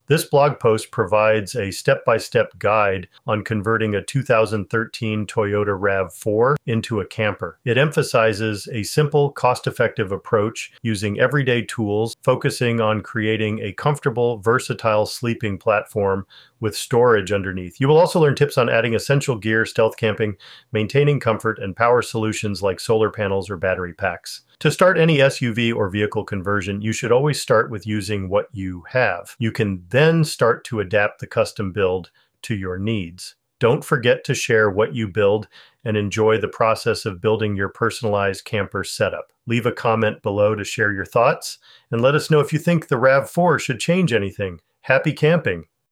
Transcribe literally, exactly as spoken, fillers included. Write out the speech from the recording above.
This blog post provides a step-by-step guide on converting a two thousand thirteen Toyota RAV four into a camper. It emphasizes a simple, cost-effective approach using everyday tools, focusing on creating a comfortable, versatile sleeping platform with storage underneath. You will also learn tips on adding essential gear, stealth camping, maintaining comfort, and power solutions like solar panels or battery packs. To start any S U V or vehicle conversion, you should always start with using what you have. You can then start to adapt the custom build to your needs. Don't forget to share what you build and enjoy the process of building your personalized camper setup. Leave a comment below to share your thoughts and let us know if you think the RAV four should change anything. Happy camping!